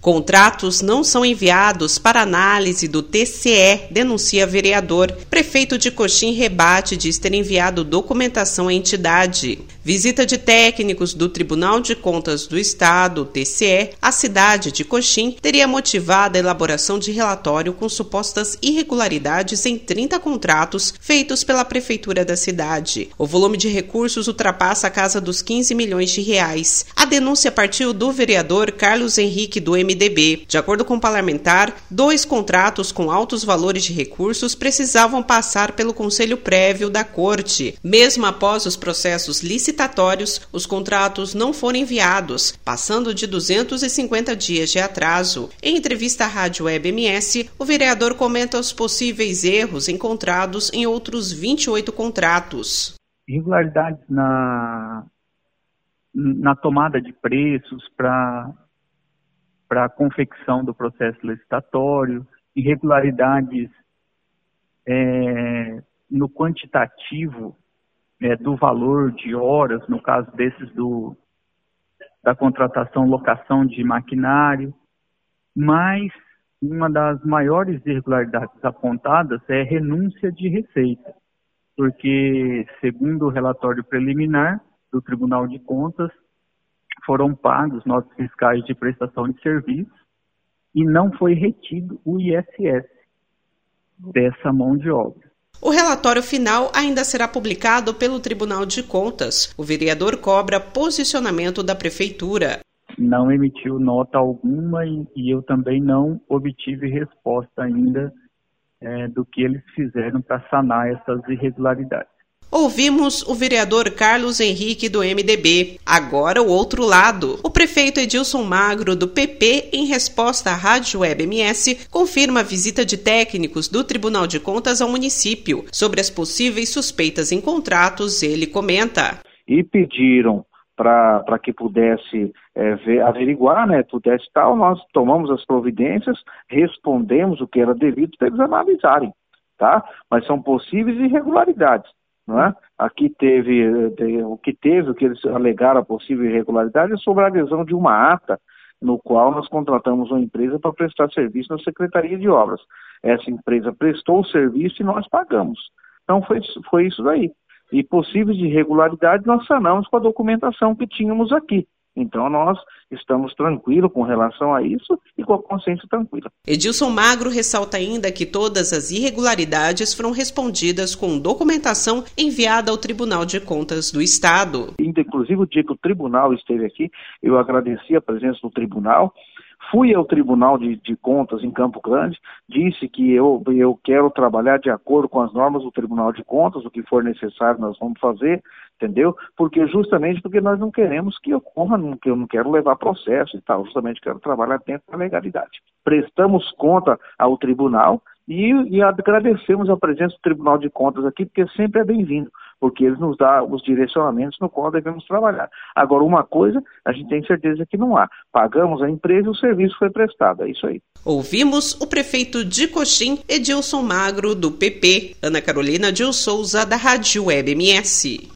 Contratos não são enviados para análise do TCE, denuncia vereador. Prefeito de Coxim rebate diz ter enviado documentação à entidade. Visita de técnicos do Tribunal de Contas do Estado, TCE, à cidade de Coxim, teria motivado a elaboração de relatório com supostas irregularidades em 30 contratos feitos pela prefeitura da cidade. O volume de recursos ultrapassa a casa dos 15 milhões de reais. A denúncia partiu do vereador Carlos Henrique, do MDB. De acordo com o parlamentar, 2 contratos com altos valores de recursos precisavam passar pelo conselho prévio da Corte. Mesmo após os processos licitatórios, os contratos não foram enviados, passando de 250 dias de atraso. Em entrevista à Rádio Web MS, o vereador comenta os possíveis erros encontrados em outros 28 contratos. Irregularidades na tomada de preços para a confecção do processo licitatório, irregularidades no quantitativo do valor de horas, no caso desses da contratação, locação de maquinário, mas uma das maiores irregularidades apontadas é renúncia de receita, porque, segundo o relatório preliminar do Tribunal de Contas, foram pagos notas fiscais de prestação de serviço e não foi retido o ISS dessa mão de obra. O relatório final ainda será publicado pelo Tribunal de Contas. O vereador cobra posicionamento da prefeitura. Não emitiu nota alguma e eu também não obtive resposta ainda do que eles fizeram para sanar essas irregularidades. Ouvimos o vereador Carlos Henrique, do MDB. Agora o outro lado. O prefeito Edilson Magro, do PP, em resposta à Rádio Web MS, confirma a visita de técnicos do Tribunal de Contas ao município. Sobre as possíveis suspeitas em contratos, ele comenta. E pediram para que pudesse averiguar, pudesse tal, nós tomamos as providências, respondemos o que era devido para eles analisarem, tá? Mas são possíveis irregularidades. Não é? Aqui o que eles alegaram a possível irregularidade é sobre a adesão de uma ata no qual nós contratamos uma empresa para prestar serviço na Secretaria de Obras. Essa empresa prestou o serviço e nós pagamos. Então foi isso daí. E possíveis irregularidades nós sanamos com a documentação que tínhamos aqui. Então nós estamos tranquilos com relação a isso e com a consciência tranquila. Edilson Magro ressalta ainda que todas as irregularidades foram respondidas com documentação enviada ao Tribunal de Contas do Estado. Inclusive o dia que o tribunal esteve aqui, eu agradeci a presença do tribunal. Fui ao Tribunal de Contas em Campo Grande, disse que eu quero trabalhar de acordo com as normas do Tribunal de Contas, o que for necessário nós vamos fazer, entendeu? Justamente porque nós não queremos que ocorra, que eu não quero levar processo e tal, justamente quero trabalhar dentro da legalidade. Prestamos conta ao tribunal e agradecemos a presença do Tribunal de Contas aqui, porque sempre é bem-vindo, porque eles nos dão os direcionamentos no qual devemos trabalhar. Agora, uma coisa, a gente tem certeza que não há. Pagamos a empresa e o serviço foi prestado, é isso aí. Ouvimos o prefeito de Coxim, Edilson Magro, do PP. Ana Carolina de Souza, da Rádio Web MS.